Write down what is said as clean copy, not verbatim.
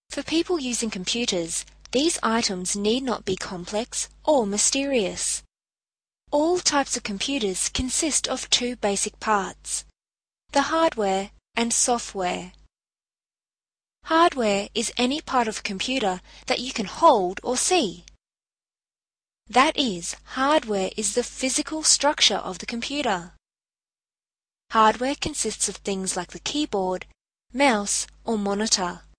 For people using computers, these items need not be complex or mysterious. All types of computers consist of two basic parts, the hardware and software. Hardware is any part of a computer that you can hold or see. That is, hardware is the physical structure of the computer. Hardware consists of things like the keyboard, mouse, or monitor.